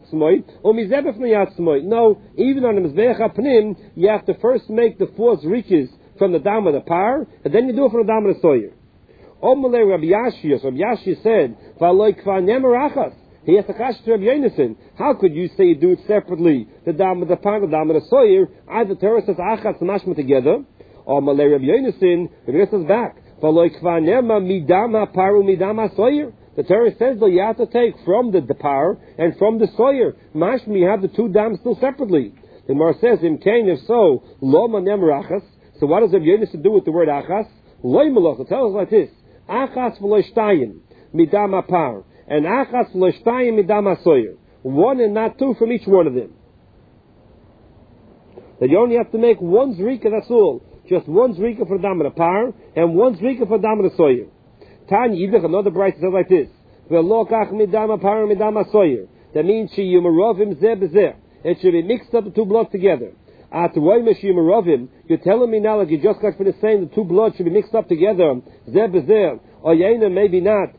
Yatzmoi, or Mizeh B'fnei Yatzmoi. No, even on the Mizbeach HaPnim, you have to first make the 4 zrikis from the dam of the par, and then you do it from the dam of the soyer. Omalei Rabbi Yashia, so Rabbi Yashia said, V'aloi kvar nemer achas. He has to kash to Rabbi Yonason. How could you say you do it separately, the dam of the par, the dam of the soyer? Either Torah says achas and mashma together, or Malay Rabbi Yonason, Rabbi Yonason says back. V'aloi kvar nemer midam ha-paru midam ha-soyer. The Torah says that you have to take from the par and from the soyer. Mashma, you have the 2 dams still separately. The Gemara says, Im kain, if so, loma nemer achas. So what does Rabbi Yonason do with the word achas? Loy melos. It tells us like this. Achas v'lo shtayim midam ha-par, and achas v'lo shtayim midam ha-soyer. 1 and not 2 from each one of them. That you only have to make 1 zrika, that's all. Just 1 zrika for the dam of the par, and 1 zrika for the dam of the soyer. Tanya Yidlich, another bright says like this. V'lo kach midam ha-par and midam ha-soyer. That means she yumarovim zeh b'zeh. It should be mixed up, the 2 bloods together. You're telling me now, like you just got finished saying the 2 bloods should be mixed up together. Zeh b'zeh. Or yena, maybe not.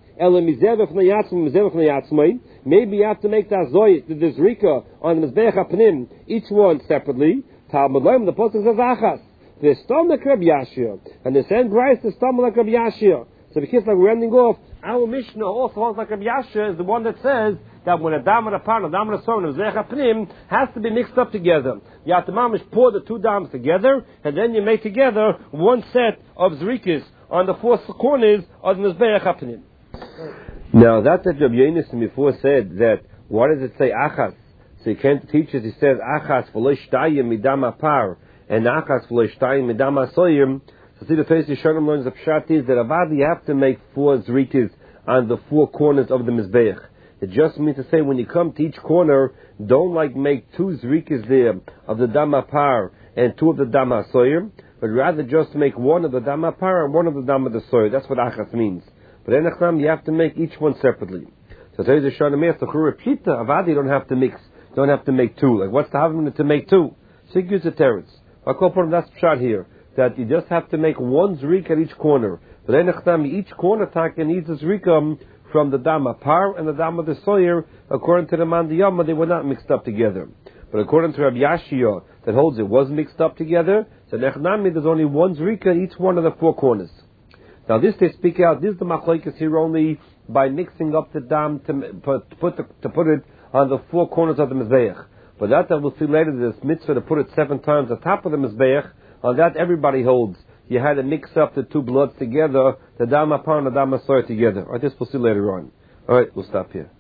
Maybe you have to make the azoyit, the zrika, on the Mizbeach HaPnim, each one separately. Talmud Loim, the Pasuk says achas. The stomach Rabbi Yashia. And the same price, the stomach Rabbi Yashia. So because like we're ending off, our Mishnah also holds like Rabbi Yashia is the one that says that when a dam and a pan, a dam and a son, and a Mizbeach HaPnim has to be mixed up together. You have to mamish pour the 2 dams together, and then you make together 1 set of zrikas on the 4 corners of the Mizbeach HaPnim. Now that Rabbi Yonason before said that, why does it say achas? So he can't teach us, he says achas v'lo shtayim midam ha-par, and achas v'lo shtayim midam ha-soyer. So see the face of Shalom learns the pshat is that avad you have to make 4 zrikas on the 4 corners of the Mizbeach. It just means to say when you come to each corner, don't like make 2 zrikas there of the dam ha-par and 2 of the dam ha-soyer, but rather just make 1 of the dam ha-par and 1 of the dam of the soyer. That's what achas means. But in Echnam, you have to make each one separately. So there is a Shana the Chura Pshita, Avadi, you don't have to mix, you don't have to make 2. Like, what's the having to make 2? So you use the teretz. I call for that's shot here, that you just have to make 1 zrika at each corner. But in Echnam, each corner taka needs a zrika from the dam ha-par and the dam of the soyer. According to the Mandiyama, they were not mixed up together. But according to Rabbi Yashia, that holds it was mixed up together, so in Echnam, there's only 1 zrika at each one of the 4 corners. Now this they speak out, this is the machlokes here only by mixing up the dam to put it on the 4 corners of the Mizbeach. But that we'll see later, this mitzvah to put it 7 times on top of the Mizbeach, on that everybody holds. You had to mix up the 2 bloods together, the dam ha-par and the dam ha-soyer together. Alright, this we'll see later on. Alright, we'll stop here.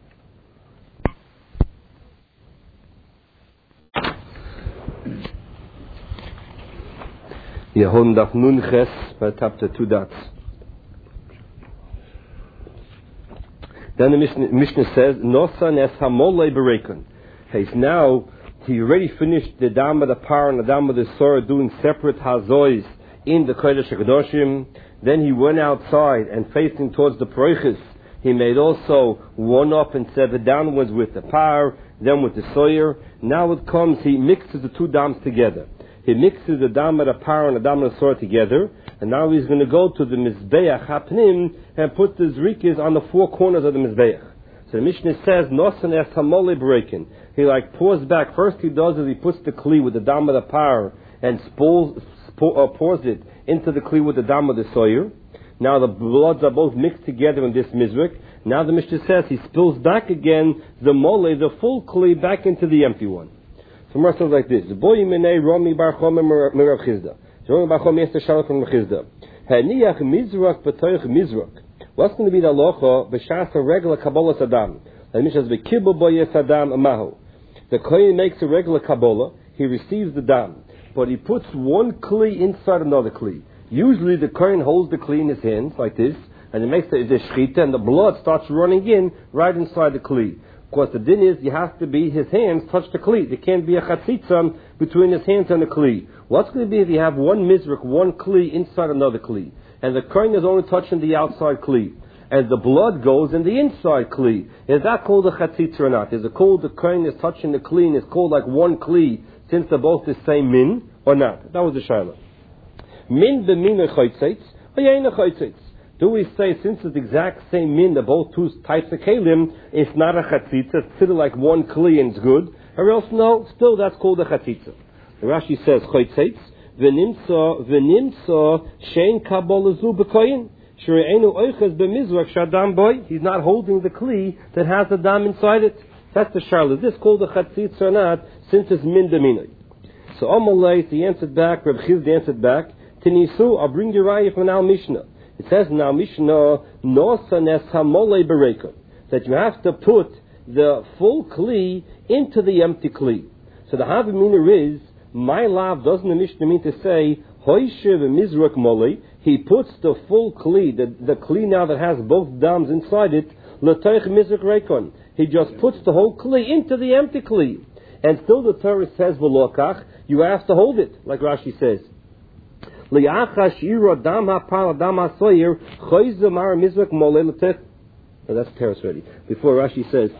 Yehon daf nun ches, by top the 2 dots. Then the Mishnah says, Nosan es hamolei berekon. Now, he already finished the dam of the par and the dam of the soyer doing separate hazois in the Kodesh HaKadoshim. Then he went outside and facing towards the Paroiches, he made also 1 up and 7 downwards with the par, then with the soyer. Now it comes, he mixes the 2 dams together. He mixes the dam of the par and the dam of the soyer together, and now he's going to go to the Mizbeach HaPnim and put the zrikis on the 4 corners of the Mizbeach. So the Mishnah says, Nosan es hamolei berekon. He like pours back. First he does is he puts the kli with the dam of the par and pours it into the kli with the dam of the soyer. Now the bloods are both mixed together in this mizrik. Now the Mishnah says he spills back again the mole, the full kli, back into the empty one. So Mar says like this: Boy minei Rami bar Choma merav Chizda. Rami bar Choma is the shalom from Chizda. Haniach mizrak b'toich mizrak. What's going to be the halacha b'shas a regular kabbalah sadam? The Mishnah says b'kibul boye sadam amahu. The kohen makes a regular kabbalah. He receives the dam, but he puts 1 kli inside another kli. Usually the kohen holds the kli in his hands like this, and he makes the shchita, and the blood starts running in right inside the kli. Of course, the din is, you have to be, his hands touch the kli. There can't be a chatzitza between his hands and the kli. What's going to be if you have 1 mizrach, 1 kli inside another kli, and the kohen is only touching the outside kli, and the blood goes in the inside kli? Is that called a chatzitza or not? Is it called the kohen is touching the kli and it's called like 1 kli since they're both the same min or not? That was the shaila. Min b'min chaytzeitz, v'yein chaytzeitz. Do we say, since it's the exact same min, the both two types of kelim, it's not a chatzitza, it's still like one kli and it's good? Or else, no, still that's called a chatzitza. The Rashi says, choytzeitz, v'nimtza shein kabolazu b'koyin, shere'enu oiches b'mizrak shadam boy. He's not holding the kli that has the dam inside it. That's the shayla. Is this called a chatzitza or not, since it's min deminoi? So Amalei, he answered back, Reb Chizd answered back, Tinisu, I'll bring you raya from Al Mishnah. It says in Al Mishnah, Nosa nes hamolei bereka, that you have to put the full kli into the empty kli. So the Havamina is, my lav doesn't the Mishnah mean to say, Hoishev mizrak molei, he puts the full kli, the kli now that has both dams inside it, l'toich mizrak reikon. He just puts the whole kli into the empty kli. And still the Torah says, v'lokach, you have to hold it, like Rashi says. Li'achash iro dam ha'pal dam ha'soyer, choyze mar mizrak molei l'tech. That's Paris already. Before Rashi says,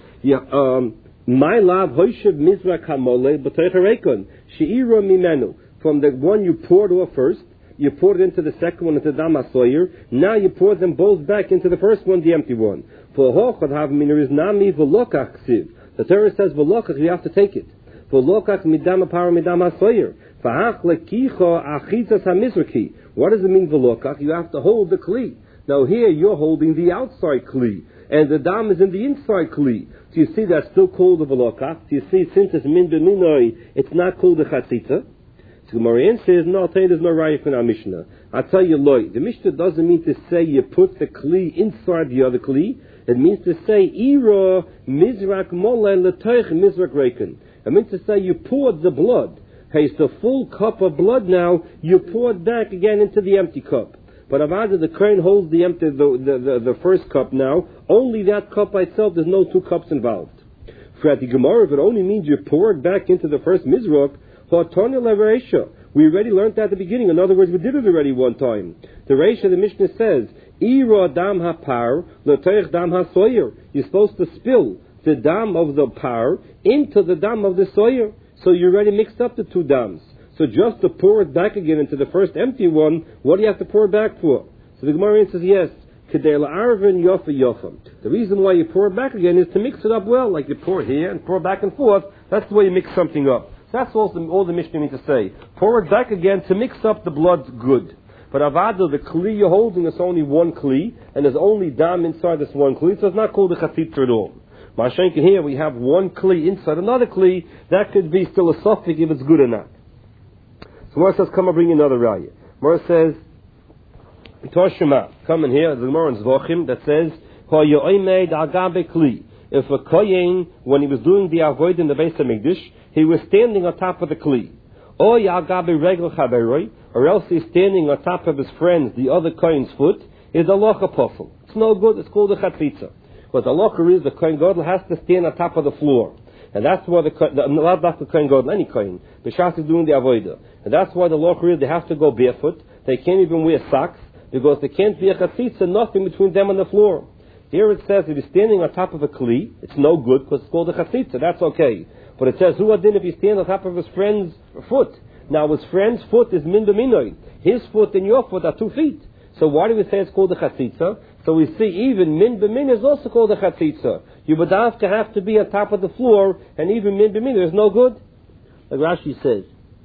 my love, hoishev mizrak ha'molei, b'toich ha'reikon, she'iro mimenu. From the one you poured off first, you poured it into the second one, into dam ha'soyer, now you pour them both back into the first one, the empty one. For hochad havamina is nami v'lokach ksiv. The Torah says, v'lokach, you have to take it. V'lokach midam ha'par midam ha'soyer. V'hach lekicho achitzas ha'mizraki. What does it mean, v'lokach? You have to hold the kli. Now here, you're holding the outside kli, and the dam is in the inside kli. Do you see that's still called a v'lokach? Do you see, since it's min b'minoi, it's not called a chatzitza? So Gemara says, no, I'll tell you there's no raya in our Mishnah. I'll tell you, loy, the Mishnah doesn't mean to say you put the kli inside the other kli. It means to say, ira mizrak molei l'toich mizrak reiken. It means to say you poured the blood. Hey, it's the full cup of blood now, you pour it back again into the empty cup. But Avada, the Kohen holds the empty, the first cup now, only that cup by itself, there's no two cups involved. For at the Gemara, if it only means you pour it back into the first mizrak, we already learned that at the beginning. In other words, we did it already one time. The Reisha, the Mishnah says, Ira dam ha'par, l'toich dam ha'soyer. You're supposed to spill the dam of the par into the dam of the soyer. So you already mixed up the two dams. So just to pour it back again into the first empty one, what do you have to pour it back for? So the Gemara says, yes, kedei la'arvin yofa yofa. The reason why you pour it back again is to mix it up well, like you pour here and pour back and forth. That's the way you mix something up. So that's all the Mishnah means to say. Pour it back again to mix up the blood good. But Avada, the kli you're holding is only one kli, and there's only dam inside this one kli, so it's not called a chatzitza at all. Mashenkin here we have one kli inside another kli, that could be still a suffix if it's good or not. So Mora says, come and bring another raya. Mora says, Toshima, come in here, the Gemara in Zvachim that says, Ha yo'omed agabe kli. If a kohen, when he was doing the avoid in the Beis HaMikdash, he was standing on top of the kli. Or yagabe regel chaberoi, or else he's standing on top of his friend's, the other kohen's foot, is a locha pofel. It's no good, it's called a chatzitza. But the locha is the kohen gadol has to stand on top of the floor. And that's why not the kohen gadol, any kohen. B'shas is doing the avodah. And that's why the locha is they have to go barefoot. They can't even wear socks, because there can't be a chatzitza, nothing between them and the floor. Here it says if he's standing on top of a kli, it's no good because it's called a chatzitza, that's okay. But it says, who adin if he stands on top of his friend's foot? Now his friend's foot is min b'minoi. His foot and your foot are 2 feet. So why do we say it's called a chatzitza? So we see even min b'min is also called a chatzitza. You would have to be on top of the floor, and even min b'min is no good. Like Rashi says,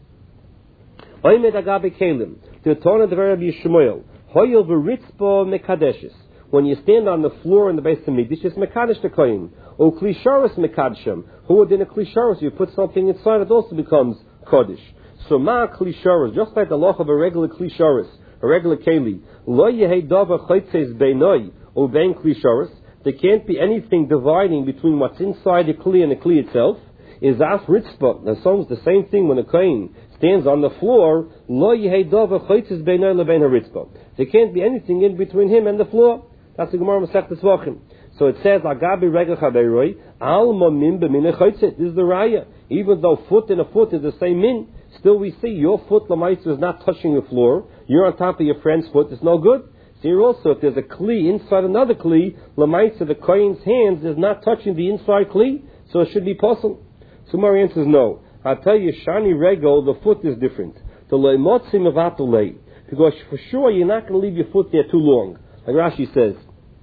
Oymed agabe kelim, the Torah the Rabbi Yishmael, hoyel v'ritzbo mekadeshes. When you stand on the floor in the Beis HaMikdash, it's mekadesh the kohen. O klisharis mekadeshem. Who would in a klisharis? You put something inside, it also becomes kodesh. So ma klisharis, just like the loch of a regular klisharis, a regular keli. Lo yehei davar chaytzes beinoi o bein klisharis. There can't be anything dividing between what's inside the kli and the kli itself. Is as ritzpah. That's almost the same thing when a kohen stands on the floor. Lo yehei davar chaytzes beinoi lebein haritzpah. There can't be anything in between him and the floor. That's the Gemara Masechtas Zvachim. So it says, Agabi regel chaberoi, alma min b'min echaytzet. This is the raya. Even though foot and a foot is the same min, still we see your foot, lamaitzu, is not touching the floor. You're on top of your friend's foot. It's no good. So here also, if there's a kli inside another kli, lamaitzu, the kohen's hands is not touching the inside kli, so it should be possible. So my answer is no. I'll tell you, shani regel, the foot is different. The leimotzim avatulei. Because for sure you're not going to leave your foot there too long. Like Rashi says,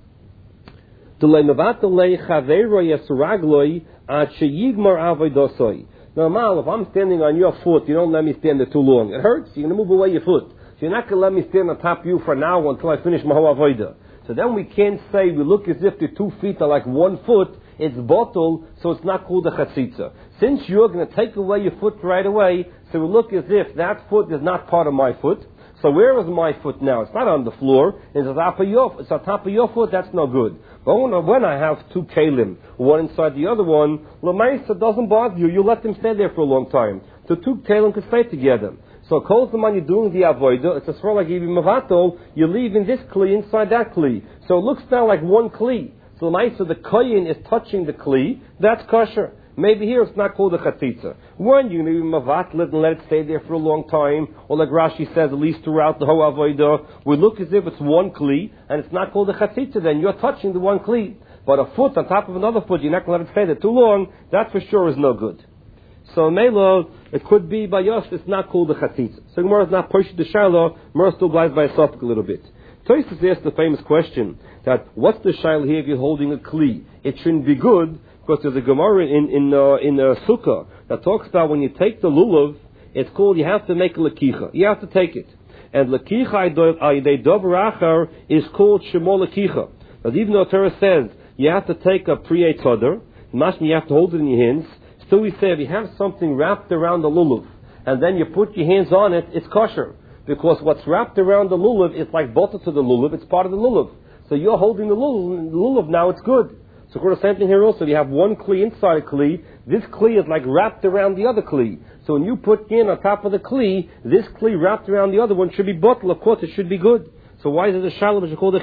Normal, if I'm standing on your foot, you don't let me stand there too long. It hurts. You're going to move away your foot. So you're not going to let me stand on top of you for now until I finish my whole avodah. So then we can't say we look as if the 2 feet are like 1 foot. It's bottle, so it's not called a chatzitza. Since you're going to take away your foot right away, so we look as if that foot is not part of my foot. So where is my foot now? It's not on the floor. It's on top of your foot. That's no good. But when I have 2 kalim, one inside the other one, l'maisa doesn't bother you. You let them stay there for a long time. So 2 kalim can stay together. So kol zaman you're doing the avodah, it's as far like even mavato, you're leaving this kli inside that kli. So it looks now like 1 kli. So l'maisa the koyin is touching the kli. That's kosher. Maybe here it's not called a chatzitza. When you're going to be mavatlet and let it stay there for a long time, or like Rashi says, at least throughout the whole avodah, we look as if it's 1 kli, and it's not called a chatzitza, then you're touching the 1 kli. But a foot on top of another foot, you're not going to let it stay there too long, that for sure is no good. So Melo, it could be by us, it's not called a chatzitza. So Gemara is not pushing the Shiloh, Gemara still lies by itself a little bit. Tosfos asked the famous question, that what's the Shiloh here if you're holding a kli? It shouldn't be good, because there's a Gemara in Sukkah that talks about when you take the lulav, it's called, you have to make a lekicha. You have to take it. And lekicha aydei dover achar is called shemo lekicha. But even though Torah says you have to take a priyei tzadar, you have to hold it in your hands, still we say if you have something wrapped around the lulav, and then you put your hands on it, it's kosher. Because what's wrapped around the lulav is like butter to the lulav, it's part of the lulav. So you're holding the lulav now, it's good. So of course, same thing here also. You have 1 kli inside a kli. This kli is like wrapped around the other kli. So when you put in on top of the kli, this kli wrapped around the other one should be bottle. Of course, it should be good. So why is it a shalom which is called a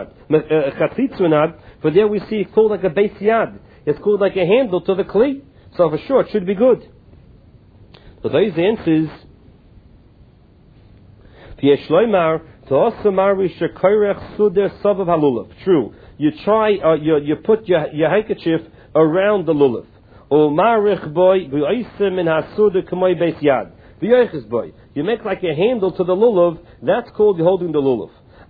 chatzitza? For there we see it's called like a beis yad. It's called like a handle to the kli. So for sure, it should be good. So those answers. True. You try, you put your handkerchief around the lulav. You make like a handle to the lulav, that's called you holding the lulav.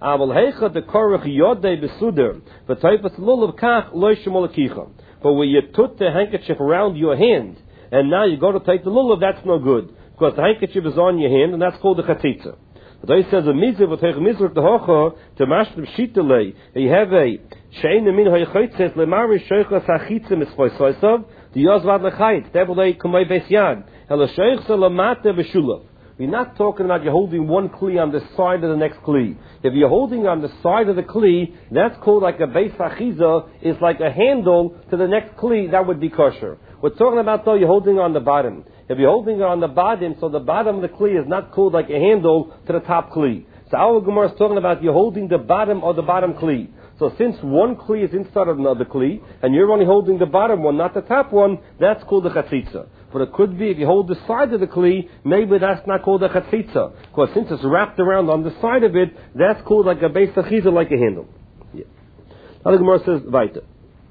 But when you put the handkerchief around your hand, and now you go to take the lulav, that's no good. Because the handkerchief is on your hand, and that's called the chatzitza. But he says a mitzvah with mizrach the hocha to mashlim shitale. You have a shein min hoychitz lemarish sheichas hachitzim is foisoisav the yozvad lechayit devulei kumay beis yad hela sheichs lamate b'shulav. We're not talking about you're holding 1 kli on the side of the next kli. If you're holding on the side of the kli, that's called like a beis achiza, is like a handle to the next kli. That would be kosher. We're talking about though you're holding on the bottom. If you're holding it on the bottom, so the bottom of the kli is not called like a handle to the top kli. So our Gemara is talking about you're holding the bottom of the bottom kli. So since 1 kli is inside of another kli, and you're only holding the bottom one, not the top one, that's called a chatzitza. But it could be if you hold the side of the kli, maybe that's not called a chatzitza. Because since it's wrapped around on the side of it, that's called like a beis achiza, like a handle. Yeah. Now the Gemara says, weiter.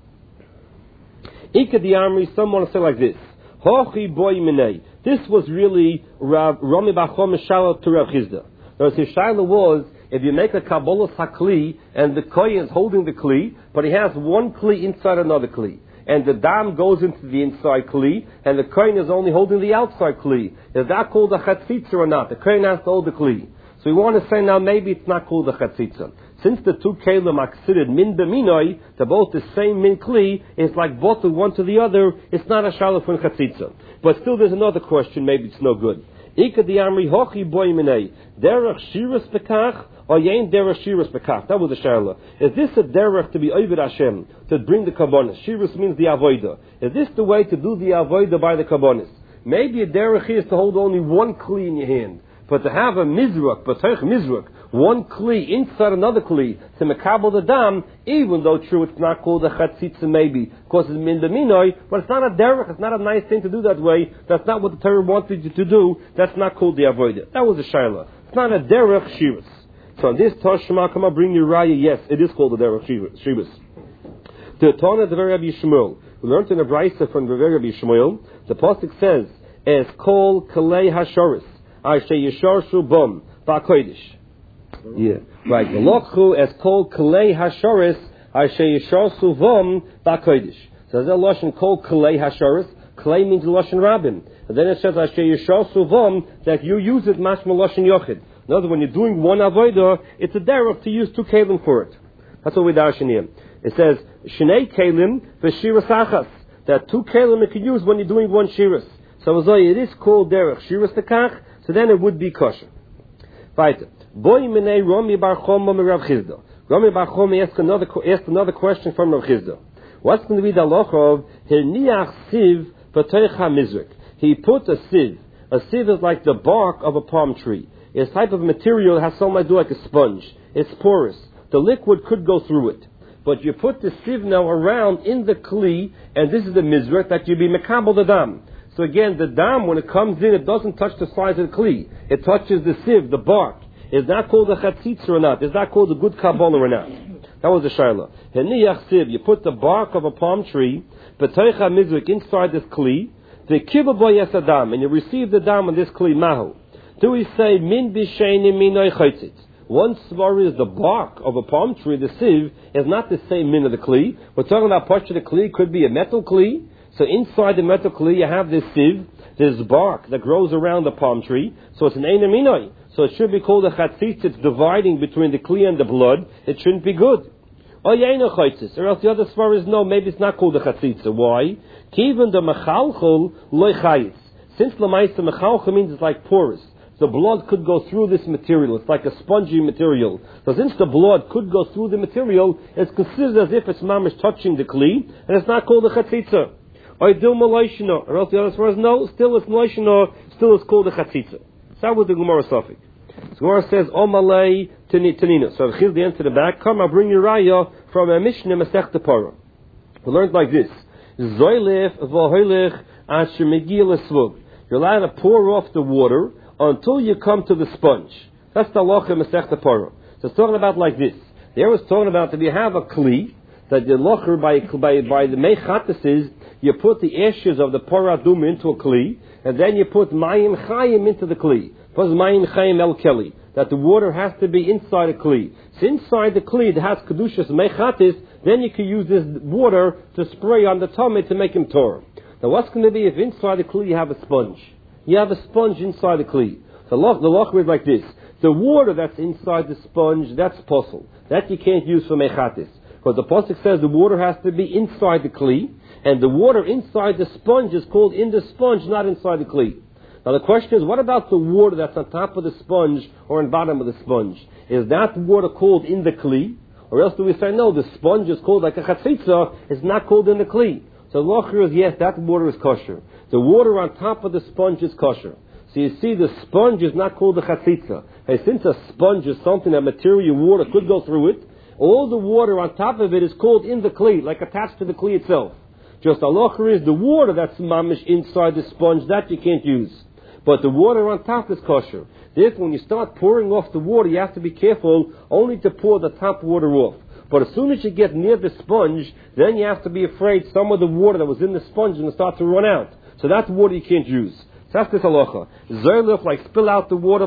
Ika di Amri, someone say like this. Hochi boy minei. This was really Rami Bachom Shalom to Rav Chizda. His shaila was, if you make a kabbalas hakli, and the kohen is holding the kli, but he has 1 kli inside another kli, and the dam goes into the inside kli, and the kohen is only holding the outside kli. Is that called a chatzitza or not? The kohen has to hold the kli. So we want to say now maybe it's not called a chatzitza. Since the 2 kelim are considered min b'minoi, they're both the same min kli, it's like both one to the other, it's not a shalom for chatzitza. But still there's another question, maybe it's no good. Ika di amri hochi boy minei, derech shiras bekach, or yein derech shiras bekach. That was the shalom. Is this a derech to be oved Hashem, to bring the kabbonis? Shiras means the avodah. Is this the way to do the avodah by the kabbonis? Maybe a derech is to hold only 1 kli in your hand. But to have a mizrak, b'toich mizrak, 1 kli inside another kli, to mekabel the dam, even though true it's not called a chatzitza maybe, because it's min b'minoi, but it's not a derech, it's not a nice thing to do that way, that's not what the Torah wanted you to do, that's not called the avodah. That was a shaila. It's not a derech shiras. So on this Toshma, come on, bring your raya, yes, it is called a derech shiras. The Tana of Rabbi Shmuel, we learned in a brayso from Rabbi Shmuel, the pasuk says, es kol kalei hashoris, I say Yesharshu Bum, Ba'koidish. Yeah, right. V'lochu es kol kalei hashoris asher yishosu vom ba'kodesh. So there's a lashon kol kalei hashoris. Kalei means lashon rabim. And then it says asher yishosu vom that you use it mashma lashon yochid. In other words, when you're doing one avodah, it's a derech to use two kelim for it. That's what we darshan here. It says shnei kelim v'shiras achas. That two kelim you can use when you're doing one shiras. So it is called derech shiras tekach. So then it would be kosher. Weiter. Boy minei Rami bar Choma Rav Chizda. Rami bar Choma asked another question from Rav Chizda. What's going to be the halacha of Hirniach siv v'toich hamizrik? He put a sieve. A sieve is like the bark of a palm tree. It's a type of material that has something to do like a sponge. It's porous. The liquid could go through it. But you put the sieve now around in the kli, and this is the mizrak that you be mekabel the dam. So again, the dam, when it comes in, it doesn't touch the sides of the kli. It touches the sieve, the bark. Is that called a chatzitz or not? Is that called a good kabbalah or not? That was the shaila. Heniach sieve, you put the bark of a palm tree, b'toicha mizrik, inside this kli, the kibbabo yesadam, and you receive the dam on this kli mahu. Do we say min b'sheini minoi chaitzitz? One svar is the bark of a palm tree, the sieve, is not the same min of the kli. We're talking about part of the kli, could be a metal kli. So inside the metal kli, you have this sieve, this bark that grows around the palm tree. So it's an ein minoi. So it should be called a chatzitz. It's dividing between the kli and the blood. It shouldn't be good. Or else the other svar is no, maybe it's not called a chatzitz. Why? Kiven the mechalchol loy chayitz. Since lamaisa mechalchol means it's like porous. The blood could go through this material. It's like a spongy material. So since the blood could go through the material, it's considered as if it's mamish touching the kli, and it's not called a chatzitza. Or do maloishino. Or else the other svar is no, still it's maloishino, still it's called a chatzitza. That was the Gemara Safik. The Gemara says, Omalei Tanina. So Chiz the end to the back. Come, I'll bring you raya from a Mishnah Masech Tepara. We learned like this. Zoylef v'hoylech asher megil esvug. You're allowed to pour off the water until you come to the sponge. That's the halacha Masech Tepara. So it's talking about like this. There was talking about that you have a kli, that the locher by the mechatis is, you put the ashes of the paradum into a kli, and then you put mayim chayim into the kli. First mayim chayim el keli, that the water has to be inside a kli. So inside the kli it has kedushas mechatis, then you can use this water to spray on the tummy to make him torah. Now what's going to be if inside the kli you have a sponge? You have a sponge inside the kli. The loch is like this. The water that's inside the sponge, that's possible. That you can't use for mechatis. Because the pasuk says the water has to be inside the kli, and the water inside the sponge is called in the sponge, not inside the kli. Now the question is, what about the water that's on top of the sponge or on bottom of the sponge? Is that water called in the kli? Or else do we say, no, the sponge is called like a chatzitza, it's not called in the kli. So the locher is, yes, that water is kosher. The water on top of the sponge is kosher. So you see, the sponge is not called a chatzitza. Hey, since a sponge is something that material water could go through it, all the water on top of it is called in the kli, like attached to the kli itself. Just halacha is the water that's mamish inside the sponge, that you can't use. But the water on top is kosher. Therefore, when you start pouring off the water, you have to be careful only to pour the top water off. But as soon as you get near the sponge, then you have to be afraid some of the water that was in the sponge is going to start to run out. So that's water you can't use. So that's this halacha. Zerlef, like spill out the water,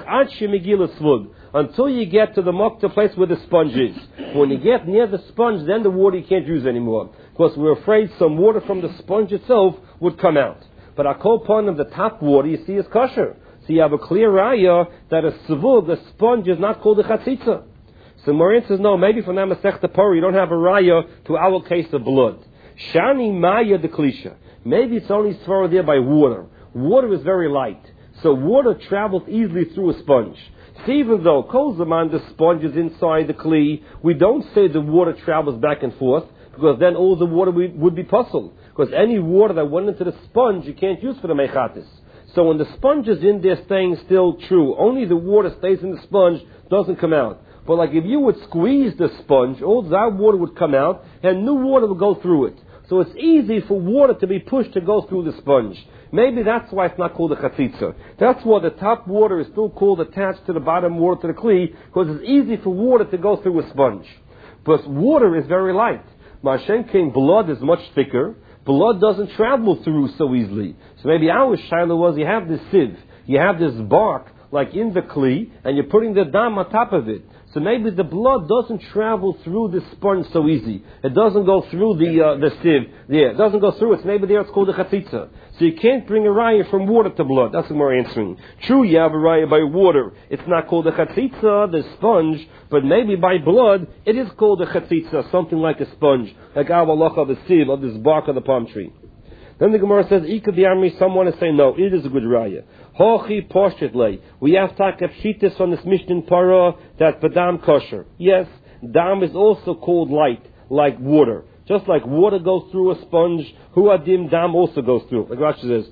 until you get to the mokta place where the sponge is. When you get near the sponge, then the water you can't use anymore. Because we're afraid some water from the sponge itself would come out. But our kol pon of the top water, you see, is kosher. So you have a clear raya that a svug, the sponge, is not called a chatzitza. So Morin says, no, maybe from that Masech Tepara you don't have a raya to our case of blood. Shani maya de klisha. Maybe it's only swallowed there by water. Water is very light. So water travels easily through a sponge. So even though kol zaman the sponge is inside the kli, we don't say the water travels back and forth, because then all the water would be puzzled. Because any water that went into the sponge you can't use for the mechatis. So when the sponge is in there staying still true, only the water stays in the sponge, doesn't come out. But like if you would squeeze the sponge, all that water would come out, and new water would go through it. So it's easy for water to be pushed to go through the sponge. Maybe that's why it's not called a chatzitza. That's why the top water is still called attached to the bottom water to the kli, because it's easy for water to go through a sponge. But water is very light. Mashen came, blood is much thicker. Blood doesn't travel through so easily. So maybe our shaila was, you have this sieve, you have this bark like in the kli, and you're putting the dam on top of it. So maybe the blood doesn't travel through the sponge so easy. It doesn't go through the sieve. Yeah, it doesn't go through it. So maybe there it's called a chatzitza. So you can't bring a raya from water to blood. That's what we're answering. True, you have a raya by water. It's not called a chatzitza, the sponge, but maybe by blood, it is called a chatzitza, something like a sponge, like our halacha of the sieve, of this bark of the palm tree. Then the Gemara says, Ika B'Yamri, someone is saying, no, it is a good raya. Hochi poshetle. We have taka pshitis on this Mishnah Para that badam kosher. Yes, dam is also called light, like water. Just like water goes through a sponge, huadim dam also goes through. Like Rashi says,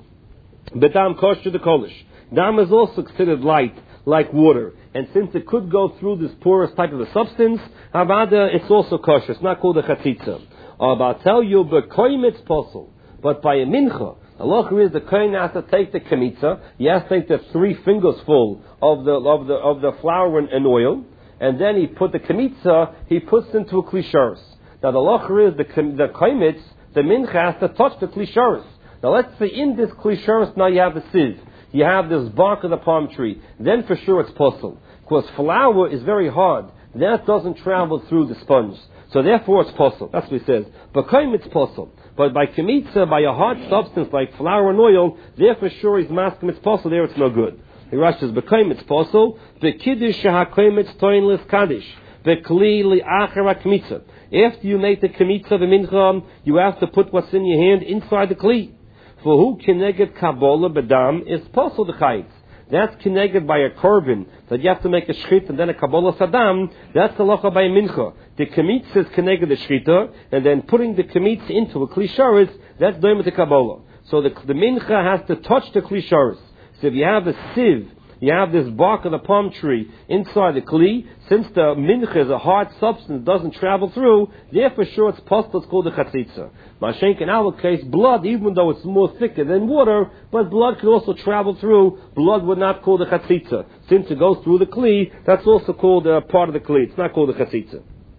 badam kosher the kolish. Dam is also considered light, like water. And since it could go through this porous type of a substance, havada, it's also kosher. It's not called a chatzitza. I'll tell you, b'koyim it's possible. But by a mincha, the halacha is the kohen has to take the kemitza. He has to take the 3 fingers full of the flour and oil, and then he put the kemitza. He puts into a klisharis. Now the halacha is the kohemitz, the mincha has to touch the klisharis. Now let's say in this klisharis now you have a sieve. You have this bark of the palm tree. Then for sure it's possible, because flour is very hard. That doesn't travel through the sponge. So therefore it's possible. That's what he says. But kohemitz possible. But by kemitza, by a hard substance like flour and oil, there for sure he's masking it's possible, there it's no good. The Rashi says, b'koyim it's possible, b'kiddush sheha'koyim toin lis kaddish, b'kli li'achar ha'kemitza. After you make the kemitza, the mincha, you have to put what's in your hand inside the kli. For who keneged kabbalah b'dam is possible the chayitz. That's connected by a korban, that you have to make a shchit and then a kabbalah sadam. That's the halacha by a mincha. The kemitza is connected the shchita, and then putting the kemitza into a klisharis, that's doing with the kabbalah. So the mincha has to touch the klisharis. So if you have a sieve, you have this bark of the palm tree inside the kli, since the mincha is a hard substance, doesn't travel through, there for sure it's possible, it's called the chatzitza. Mashenk in our case, blood, even though it's more thicker than water, but blood can also travel through, blood would not call the chatzitza. Since it goes through the kli, that's also called part of the kli, it's not called the chatzitza.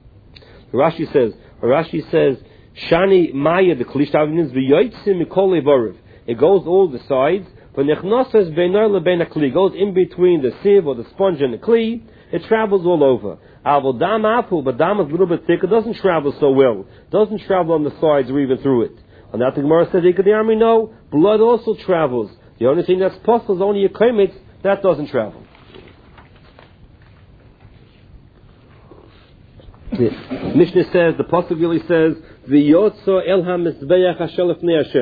Rashi says, Shani Maya the kli shtavin is v'yoytzim mikol levarev. It goes all the sides, but nechnosas beinar lebein kli, goes in between the sieve or the sponge and the kli. It travels all over. Avol dam afu, but dam is a little bit thicker, doesn't travel so well. Doesn't travel on the sides or even through it. And that the Gemara says, Ikadiyami, no, blood also travels. The only thing that's possible is only a kemitz, that doesn't travel. The Mishnah says, the Pasuk really says, V'yotzo el ha-mizbeach ha-shelef